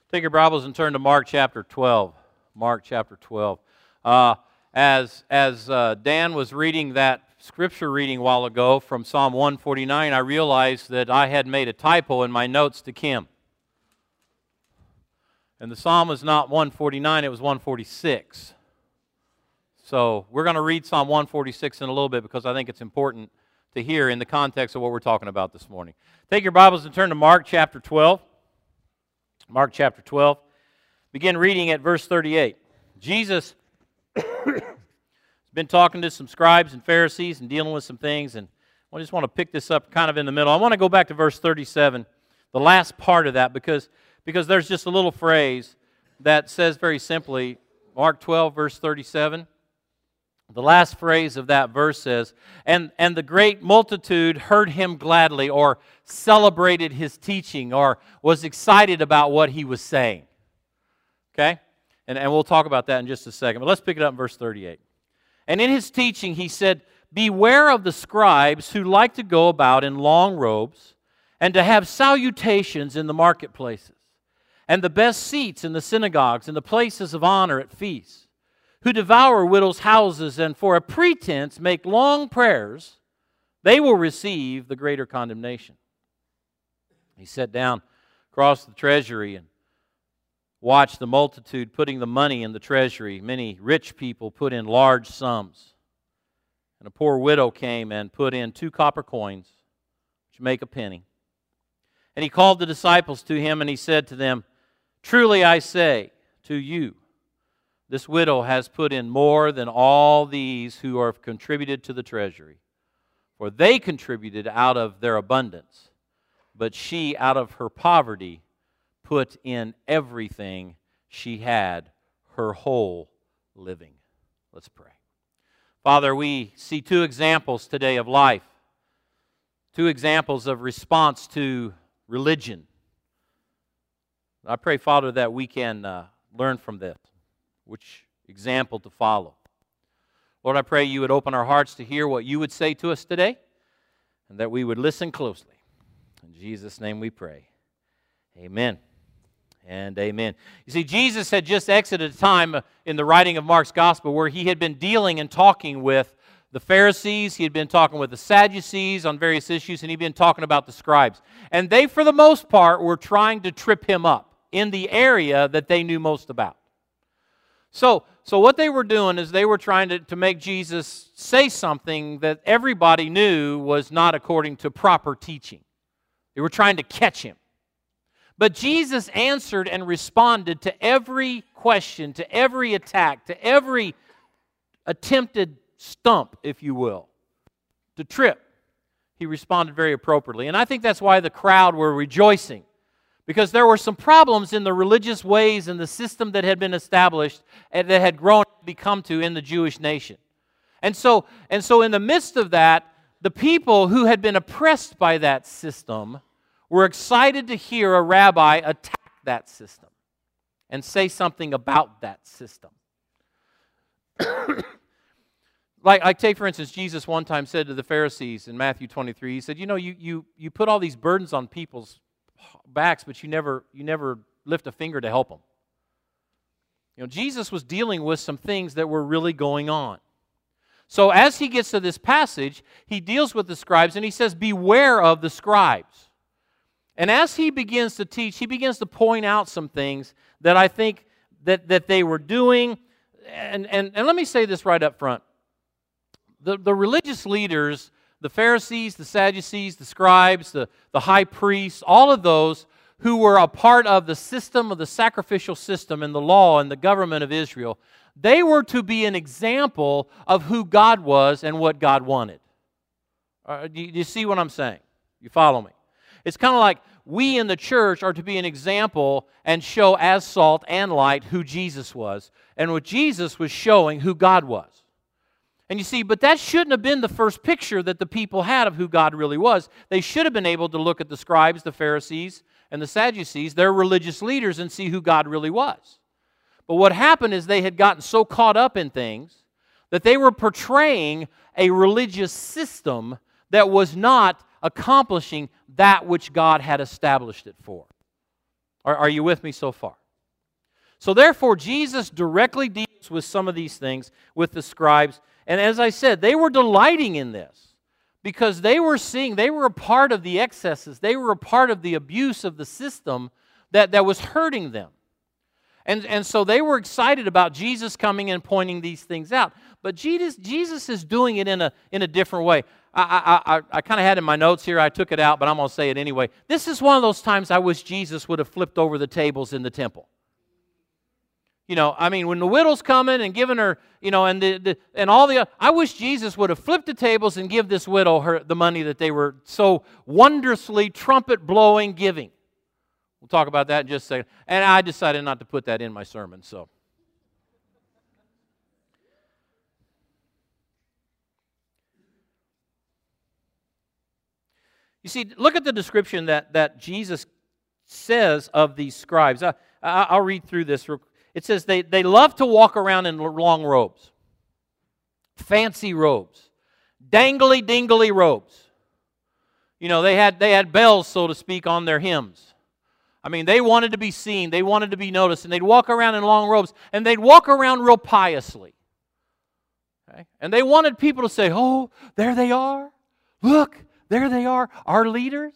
Take your Bibles and turn to Mark chapter 12. Mark chapter 12. As Dan was reading that scripture reading a while ago from Psalm 149, I realized that I had made a typo in my notes to Kim. And the psalm was not 149, it was 146. So we're going to read Psalm 146 in a little bit because I think it's important to hear in the context of what we're talking about this morning. Take your Bibles and turn to Mark chapter 12. Mark chapter 12. Begin reading at verse 38. Jesus has been talking to some scribes and Pharisees and dealing with some things, and I just want to pick this up kind of in the middle. I want to go back to verse 37, the last part of that, because there's just a little phrase that says very simply, Mark 12, verse 37. The last phrase of that verse says, and the great multitude heard him gladly, or celebrated his teaching, or was excited about what he was saying. Okay? And we'll talk about that in just a second. But let's pick it up in verse 38. And in his teaching he said, beware of the scribes who like to go about in long robes, and to have salutations in the marketplaces, and the best seats in the synagogues, and the places of honor at feasts, who devour widows' houses, and for a pretense make long prayers. They will receive the greater condemnation. He sat down across the treasury and watched the multitude putting the money in the treasury. Many rich people put in large sums. And a poor widow came and put in 2 copper coins, which make a penny. And he called the disciples to him, and he said to them, truly I say to you, this widow has put in more than all these who have contributed to the treasury. For they contributed out of their abundance, but she out of her poverty put in everything she had, her whole living. Let's pray. Father, we see 2 examples today of life, 2 examples of response to religion. I pray, Father, that we can learn from this, which example to follow. Lord, I pray you would open our hearts to hear what you would say to us today, and that we would listen closely. In Jesus' name we pray. Amen and amen. You see, Jesus had just exited a time in the writing of Mark's Gospel where he had been dealing and talking with the Pharisees, he had been talking with the Sadducees on various issues, and he'd been talking about the scribes. And they, for the most part, were trying to trip him up in the area that they knew most about. So what they were doing is they were trying to make Jesus say something that everybody knew was not according to proper teaching. They were trying to catch him. But Jesus answered and responded to every question, to every attack, to every attempted stump, if you will, to trip. He responded very appropriately. And I think that's why the crowd were rejoicing. Because there were some problems in the religious ways and the system that had been established and that had grown to become to in the Jewish nation. And so in the midst of that, the people who had been oppressed by that system were excited to hear a rabbi attack that system and say something about that system. Like take, for instance, Jesus one time said to the Pharisees in Matthew 23, he said, you put all these burdens on people's backs, but you never lift a finger to help them. Jesus was dealing with some things that were really going on. So as he gets to this passage, he deals with the scribes and he says, beware of the scribes. And as he begins to teach, he begins to point out some things that I think that they were doing. And let me say this right up front. The religious leaders, the Pharisees, the Sadducees, the scribes, the high priests, all of those who were a part of the system, of the sacrificial system and the law and the government of Israel, they were to be an example of who God was and what God wanted. Do you see what I'm saying? You follow me? It's kind of like we in the church are to be an example and show as salt and light who Jesus was, and what Jesus was showing who God was. And you see, but that shouldn't have been the first picture that the people had of who God really was. They should have been able to look at the scribes, the Pharisees, and the Sadducees, their religious leaders, and see who God really was. But what happened is they had gotten so caught up in things that they were portraying a religious system that was not accomplishing that which God had established it for. Are you with me so far? So therefore, Jesus directly deals with some of these things with the scribes. And as I said, they were delighting in this because they were a part of the excesses. They were a part of the abuse of the system that was hurting them. And so they were excited about Jesus coming and pointing these things out. But Jesus is doing it in a different way. I kind of had in my notes here, I took it out, but I'm going to say it anyway. This is one of those times I wish Jesus would have flipped over the tables in the temple. You know, I mean, when the widow's coming and giving her, you know, and all the, I wish Jesus would have flipped the tables and give this widow the money that they were so wondrously trumpet-blowing giving. We'll talk about that in just a second. And I decided not to put that in my sermon, so. You see, look at the description that Jesus says of these scribes. I'll read through this real quick. It says they love to walk around in long robes, fancy robes, dangly-dingly robes. You know, they had bells, so to speak, on their hymns. I mean, they wanted to be seen, they wanted to be noticed, and they'd walk around in long robes, and they'd walk around real piously. Okay? And they wanted people to say, "Oh, there they are. Look, there they are, our leaders."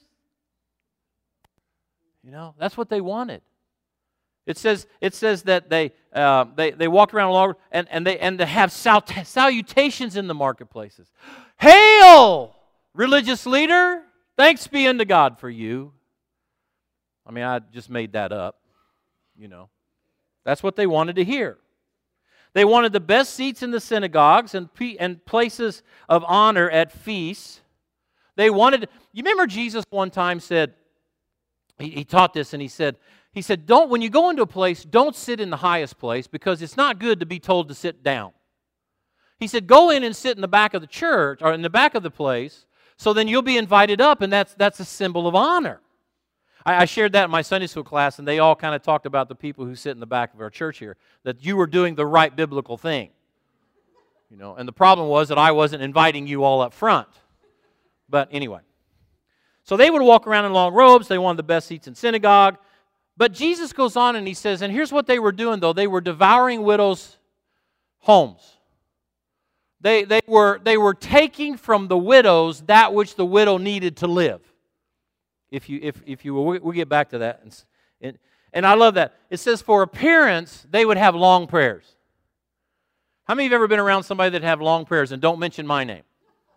You know, that's what they wanted. It says that they walked around along and they have salutations in the marketplaces. "Hail, religious leader! Thanks be unto God for you." I mean, I just made that up. You know, that's what they wanted to hear. They wanted the best seats in the synagogues and places of honor at feasts. They wanted. You remember Jesus one time said, he taught this, and he said, when you go into a place, don't sit in the highest place because it's not good to be told to sit down. He said, go in and sit in the back of the church or in the back of the place, so then you'll be invited up, and that's a symbol of honor. I shared that in my Sunday school class, and they all kind of talked about the people who sit in the back of our church here, that you were doing the right biblical thing. You know, and the problem was that I wasn't inviting you all up front. But anyway. So they would walk around in long robes. They wanted the best seats in synagogue. But Jesus goes on and he says, and here's what they were doing though. They were devouring widows' homes. They were taking from the widows that which the widow needed to live. If you will, we'll get back to that. And I love that. It says for appearance, they would have long prayers. How many of you have ever been around somebody that have long prayers? And don't mention my name.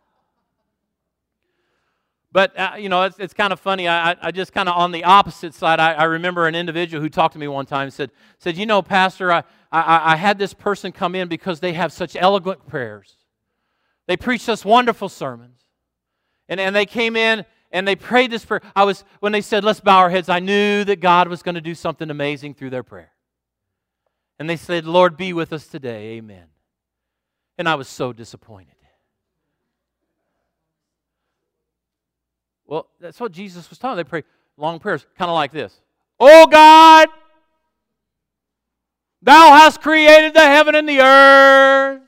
But, you know, it's kind of funny. I just kind of on the opposite side, I remember an individual who talked to me one time and said, you know, Pastor, I had this person come in because they have such eloquent prayers. They preach us wonderful sermons. And they came in and they prayed this prayer. When they said, let's bow our heads, I knew that God was going to do something amazing through their prayer. And they said, Lord, be with us today. Amen. And I was so disappointed. Well, that's what Jesus was talking. They pray long prayers, kind of like this. Oh God, Thou hast created the heaven and the earth,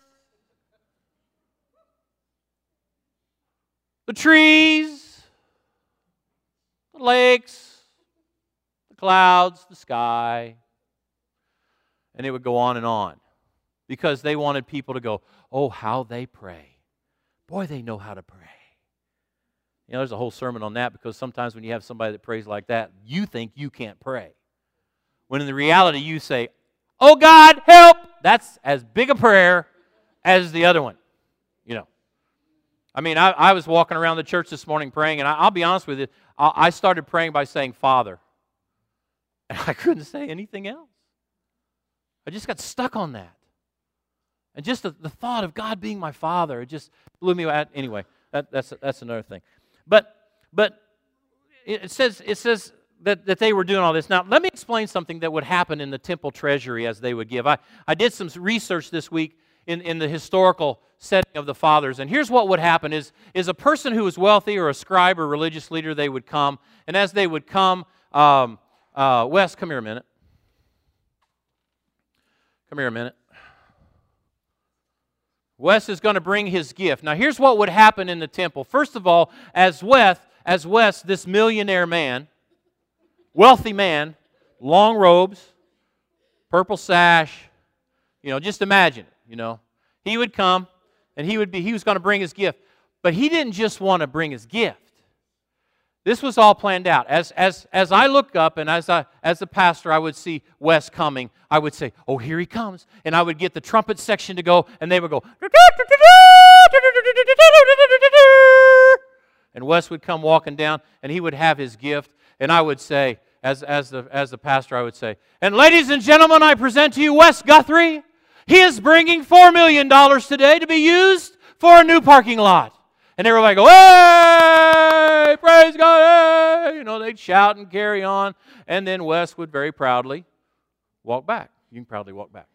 the trees, the lakes, the clouds, the sky. And it would go on because they wanted people to go, oh, how they pray. Boy, they know how to pray. You know, there's a whole sermon on that because sometimes when you have somebody that prays like that, you think you can't pray. When in the reality you say, oh God, help! That's as big a prayer as the other one. You know. I mean, I was walking around the church this morning praying, and I'll be honest with you, I started praying by saying Father. And I couldn't say anything else. I just got stuck on that. And just the thought of God being my Father, it just blew me away. Anyway, that's another thing. But it says that they were doing all this. Now, let me explain something that would happen in the temple treasury as they would give. I did some research this week in the historical setting of the fathers, and here's what would happen is a person who was wealthy or a scribe or religious leader, they would come, and as they would come, Wes, come here a minute. Come here a minute. Wes is going to bring his gift. Now, here's what would happen in the temple. First of all, as Wes, this millionaire man, wealthy man, long robes, purple sash. Just imagine it, He would come, and he was going to bring his gift. But he didn't just want to bring his gift. This was all planned out. As I look up, and as a pastor, I would see Wes coming, I would say, "Oh, here he comes." And I would get the trumpet section to go, and they would go, and Wes would come walking down, and he would have his gift, and I would say, as the pastor, I would say, "And ladies and gentlemen, I present to you Wes Guthrie. He is bringing $4 million today to be used for a new parking lot." And everybody go, "Hey, praise God, hey!" They'd shout and carry on. And then Wes would very proudly walk back. You can proudly walk back.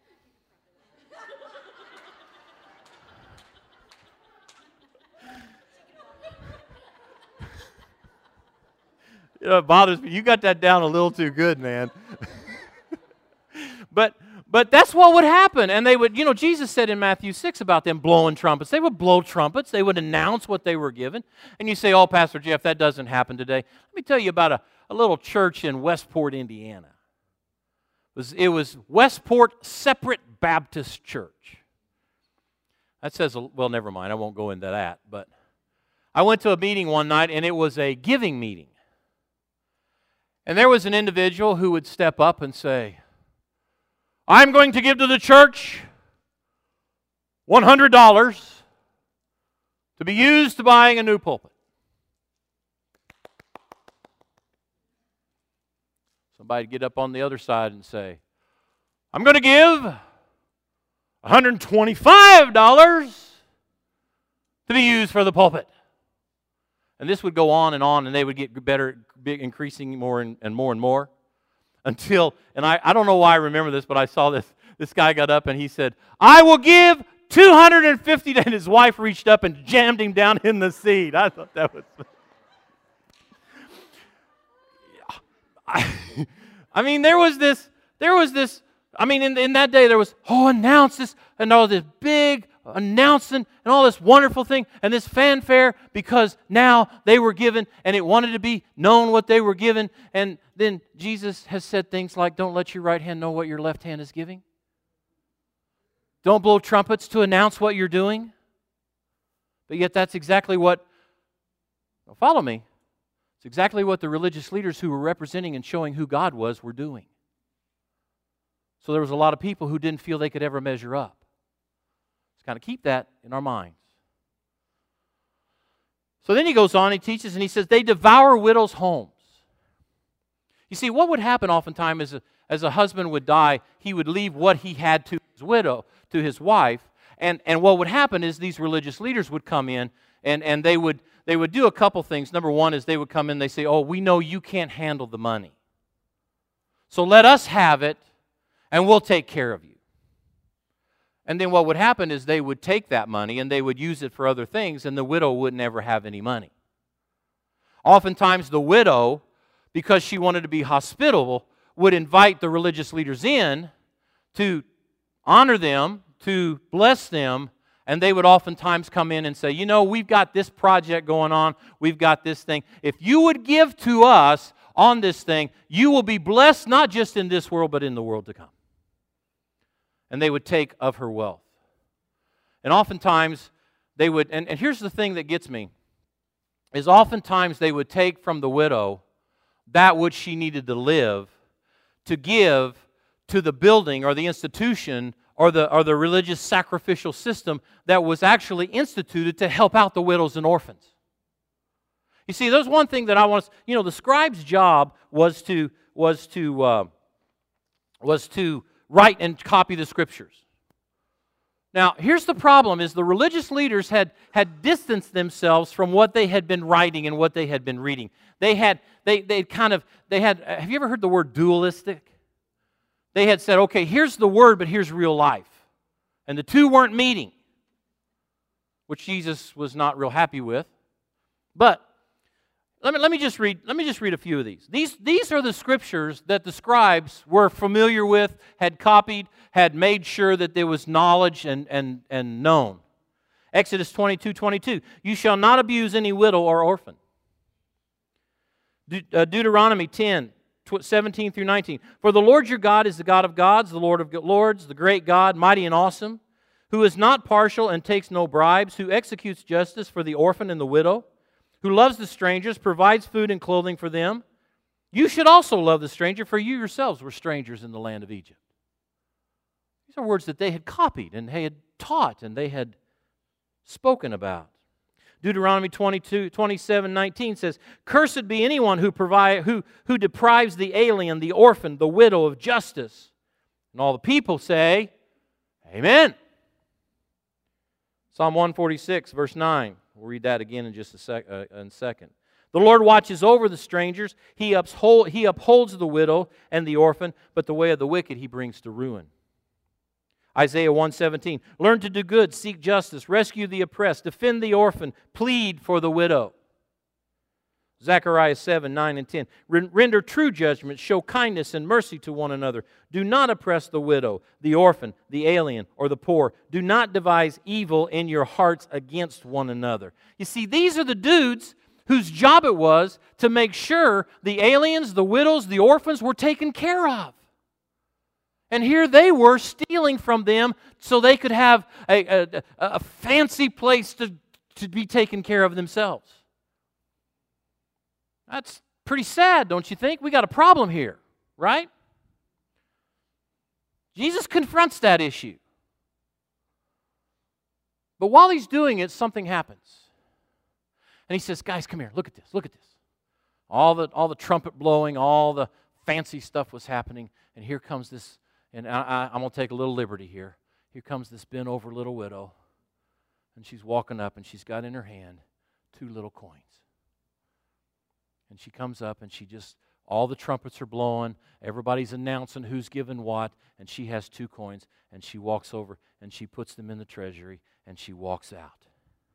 It bothers me. You got that down a little too good, man. But that's what would happen. And they would, Jesus said in Matthew 6 about them blowing trumpets. They would blow trumpets. They would announce what they were given. And you say, "Oh, Pastor Jeff, that doesn't happen today." Let me tell you about a little church in Westport, Indiana. It was Westport Separate Baptist Church. That says, well, never mind. I won't go into that. But I went to a meeting one night, and it was a giving meeting. And there was an individual who would step up and say, "I'm going to give to the church $100 to be used to buying a new pulpit." Somebody would get up on the other side and say, "I'm going to give $125 to be used for the pulpit." And this would go on, and they would get better, increasing more and more and more. Until, and I don't know why I remember this, but I saw this guy got up and he said, "I will give $250, and his wife reached up and jammed him down in the seat. I thought that was... I mean, there was this, I mean, in that day there was, announce this, and all this big announcing, and all this wonderful thing, and this fanfare, because now they were given, and it wanted to be known what they were given. And then Jesus has said things like, "Don't let your right hand know what your left hand is giving. Don't blow trumpets to announce what you're doing." But yet that's exactly what, follow me, it's exactly what the religious leaders who were representing and showing who God was were doing. So there was a lot of people who didn't feel they could ever measure up. Let's kind of keep that in our minds. So then he goes on, he teaches, and he says, they devour widows' homes. You see, what would happen oftentimes as a husband would die, he would leave what he had to his widow, to his wife, and what would happen is these religious leaders would come in, and they would do a couple things. Number one is they would come in, they say, "Oh, we know you can't handle the money, so let us have it, and we'll take care of you." And then what would happen is they would take that money and they would use it for other things, and the widow would never have any money. Oftentimes the widow, because she wanted to be hospitable, would invite the religious leaders in to honor them, to bless them, and they would oftentimes come in and say, "You know, we've got this project going on, we've got this thing. If you would give to us on this thing, you will be blessed not just in this world, but in the world to come." And they would take of her wealth. And oftentimes they would, and here's the thing that gets me, is oftentimes they would take from the widow that which she needed to live to give to the building or the institution or the religious sacrificial system that was actually instituted to help out the widows and orphans. You see, there's one thing that I want to, the scribe's job was to write and copy the Scriptures. Now, here's the problem, is the religious leaders had distanced themselves from what they had been writing and what they had been reading. Have you ever heard the word dualistic? They had said, okay, here's the word, but here's real life. And the two weren't meeting, which Jesus was not real happy with. But let me just read a few of these. These are the scriptures that the scribes were familiar with, had copied, had made sure that there was knowledge and known. Exodus 22:22. You shall not abuse any widow or orphan. Deuteronomy 10, 17 through 19. For the Lord your God is the God of gods, the Lord of lords, the great God, mighty and awesome, who is not partial and takes no bribes, who executes justice for the orphan and the widow, who loves the strangers, provides food and clothing for them. You should also love the stranger, for you yourselves were strangers in the land of Egypt. These are words that they had copied and they had taught and they had spoken about. Deuteronomy 27:19 says, Cursed be anyone who deprives the alien, the orphan, the widow of justice. And all the people say, Amen. Psalm 146, verse 9. We'll read that again in just a second. The Lord watches over the strangers. He upholds the widow and the orphan, but the way of the wicked He brings to ruin. Isaiah 1:17, learn to do good, seek justice, rescue the oppressed, defend the orphan, plead for the widow. Zechariah 7:9 and 10, render true judgment, show kindness and mercy to one another. Do not oppress the widow, the orphan, the alien, or the poor. Do not devise evil in your hearts against one another. You see, these are the dudes whose job it was to make sure the aliens, the widows, the orphans were taken care of. And here they were stealing from them so they could have a fancy place to be taken care of themselves. That's pretty sad, don't you think? We got a problem here, right? Jesus confronts that issue. But while He's doing it, something happens. And He says, guys, come here, look at this, look at this. All the trumpet blowing, all the fancy stuff was happening, and here comes this. And I'm going to take a little liberty here. Here comes this bent-over little widow, and she's walking up, and she's got in her hand 2 little coins. And she comes up, and all the trumpets are blowing, everybody's announcing who's given what, and she has 2 coins, and she walks over, and she puts them in the treasury, and she walks out.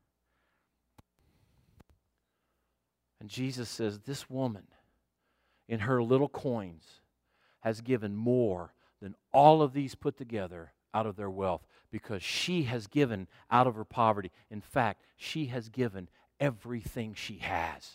And Jesus says, this woman, in her little coins, has given more than all of these put together out of their wealth, because she has given out of her poverty. In fact, she has given everything she has.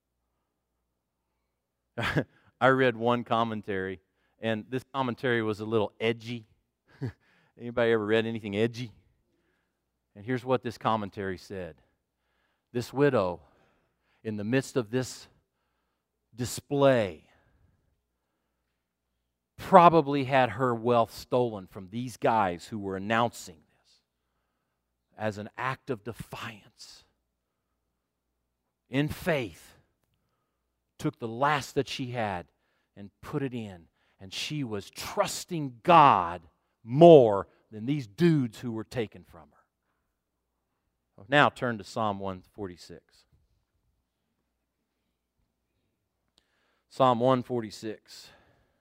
I read one commentary, and this commentary was a little edgy. Anybody ever read anything edgy? And here's what this commentary said. This widow, in the midst of this display, probably had her wealth stolen from these guys who were announcing this as an act of defiance. In faith, took the last that she had and put it in, and she was trusting God more than these dudes who were taken from her. Now turn to Psalm 146. Psalm 146.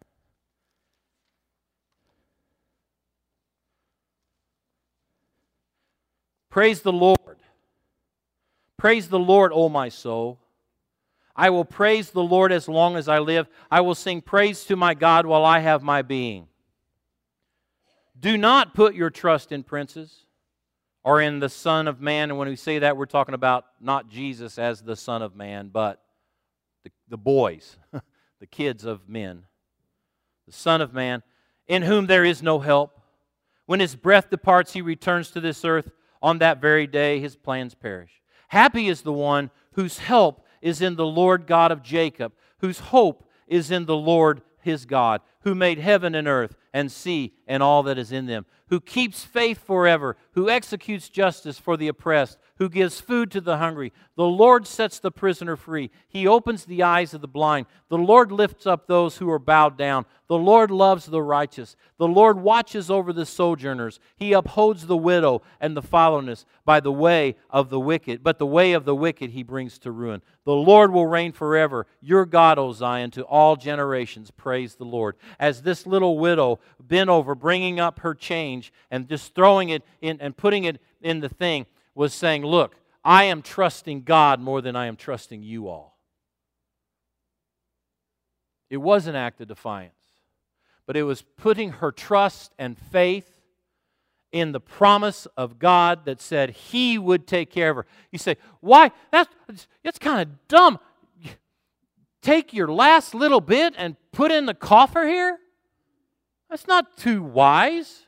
Praise the Lord. Praise the Lord, O my soul. I will praise the Lord as long as I live. I will sing praise to my God while I have my being. Do not put your trust in princes or in the Son of Man. And when we say that, we're talking about not Jesus as the Son of Man, but the boys, the kids of men. The Son of Man, in whom there is no help. When His breath departs, He returns to this earth. On that very day, His plans perish. Happy is the one whose help is in the Lord God of Jacob, whose hope is in the Lord his God, who made heaven and earth and sea and all that is in them, who keeps faith forever, who executes justice for the oppressed, who gives food to the hungry. The Lord sets the prisoner free. He opens the eyes of the blind. The Lord lifts up those who are bowed down. The Lord loves the righteous. The Lord watches over the sojourners. He upholds the widow and the fatherless by the way of the wicked. But the way of the wicked He brings to ruin. The Lord will reign forever. Your God, O Zion, to all generations. Praise the Lord. As this little widow bent over, bringing up her change and just throwing it in and putting it in the thing, was saying, look, I am trusting God more than I am trusting you all. It was an act of defiance, but it was putting her trust and faith in the promise of God that said He would take care of her. You say, why? That's kind of dumb. take your last little bit and put in the coffer here? That's not too wise.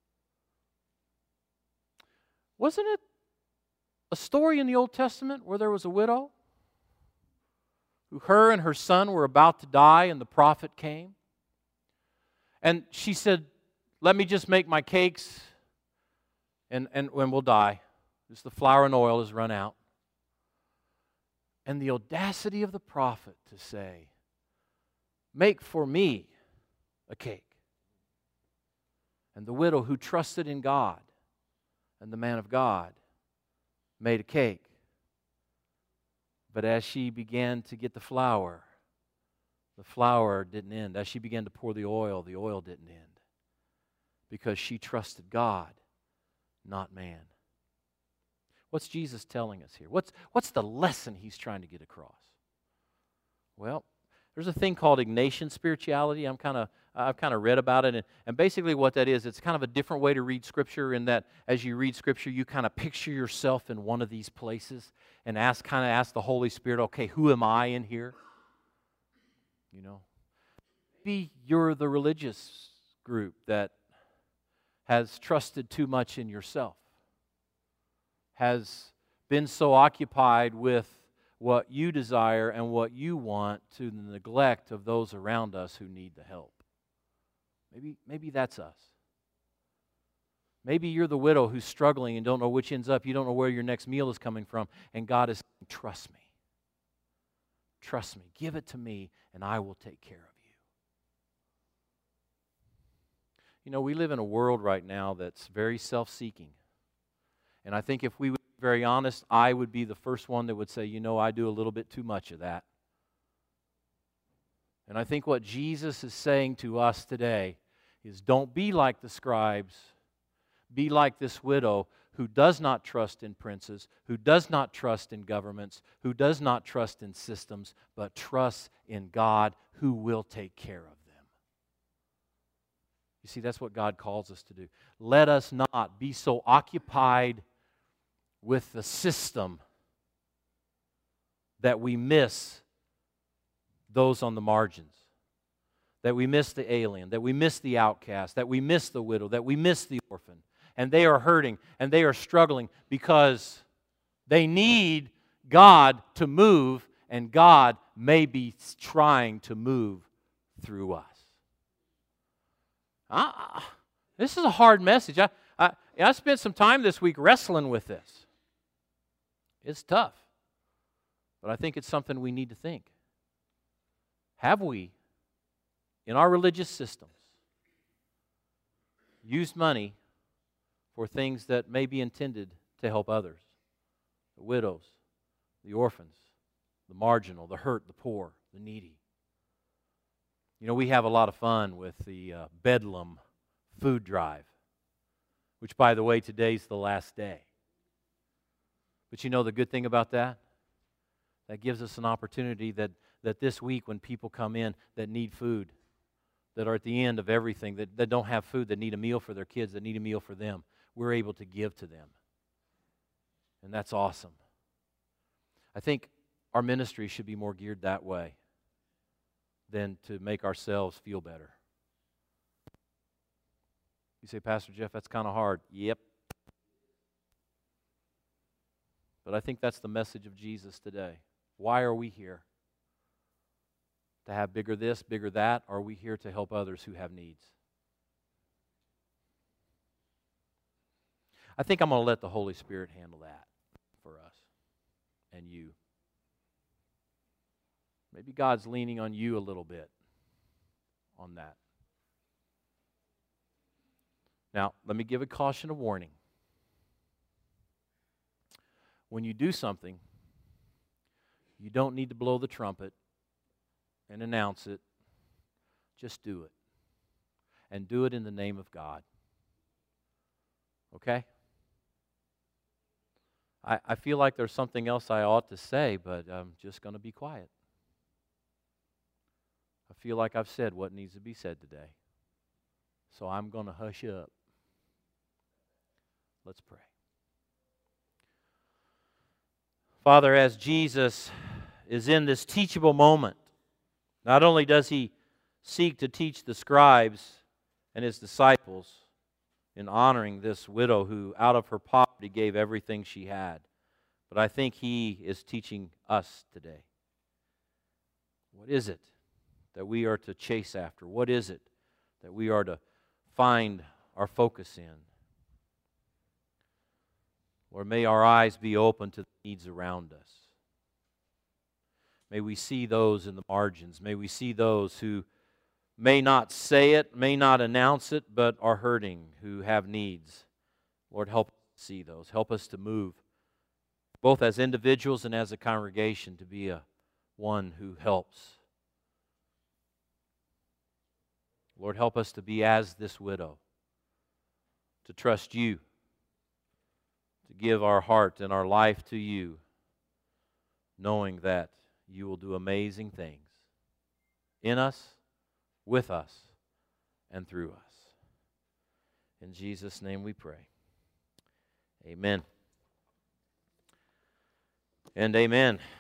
Wasn't it a story in the Old Testament where there was a widow who her and her son were about to die and the prophet came? And she said, let me just make my cakes and when we'll die. Just the flour and oil has run out. And the audacity of the prophet to say, make for me a cake. And the widow who trusted in God and the man of God made a cake. But as she began to get the flour didn't end. As she began to pour the oil didn't end. Because she trusted God, not man. What's Jesus telling us here? What's the lesson He's trying to get across? Well, there's a thing called Ignatian spirituality. I've kind of read about it, and basically what that is, it's kind of a different way to read Scripture. In that, as you read Scripture, you kind of picture yourself in one of these places and ask the Holy Spirit, okay, who am I in here? You know, maybe you're the religious group that has trusted too much in yourself, has been so occupied with what you desire and what you want to the neglect of those around us who need the help. Maybe that's us. Maybe you're the widow who's struggling and don't know which ends up. You don't know where your next meal is coming from. And God is saying, trust me. Trust me. Give it to me and I will take care of you. You know, we live in a world right now that's very self-seeking. And I think if we would be very honest, I would be the first one that would say, you know, I do a little bit too much of that. And I think what Jesus is saying to us today is don't be like the scribes. Be like this widow who does not trust in princes, who does not trust in governments, who does not trust in systems, but trusts in God who will take care of them. You see, that's what God calls us to do. Let us not be so occupied with the system that we miss those on the margins, that we miss the alien, that we miss the outcast, that we miss the widow, that we miss the orphan. And they are hurting and they are struggling because they need God to move, and God may be trying to move through us. This is a hard message. I spent some time this week wrestling with this. It's tough, but I think it's something we need to think. Have we, in our religious systems, used money for things that may be intended to help others? The widows, the orphans, the marginal, the hurt, the poor, the needy. You know, we have a lot of fun with the Bedlam food drive, which, by the way, today's the last day. But you know the good thing about that? That gives us an opportunity that this week when people come in that need food, that are at the end of everything, that don't have food, that need a meal for their kids, that need a meal for them, we're able to give to them. And that's awesome. I think our ministry should be more geared that way than to make ourselves feel better. You say, Pastor Jeff, that's kind of hard. Yep. But I think that's the message of Jesus today. Why are we here? To have bigger this, bigger that? Or are we here to help others who have needs? I think I'm going to let the Holy Spirit handle that for us and you. Maybe God's leaning on you a little bit on that. Now, let me give a caution, a warning. When you do something, you don't need to blow the trumpet and announce it. Just do it. And do it in the name of God. Okay? I feel like there's something else I ought to say, but I'm just going to be quiet. I feel like I've said what needs to be said today. So I'm going to hush up. Let's pray. Father, as Jesus is in this teachable moment Not only does He seek to teach the scribes and His disciples in honoring this widow who out of her poverty gave everything she had, but I think He is teaching us today. What is it that we are to chase after? What is it that we are to find our focus in? Lord, may our eyes be open to the needs around us. May we see those in the margins. May we see those who may not say it, may not announce it, but are hurting, who have needs. Lord, help us see those. Help us to move, both as individuals and as a congregation, to be one who helps. Lord, help us to be as this widow, to trust You, to give our heart and our life to You, knowing that You will do amazing things in us, with us, and through us. In Jesus' name we pray. Amen. And amen.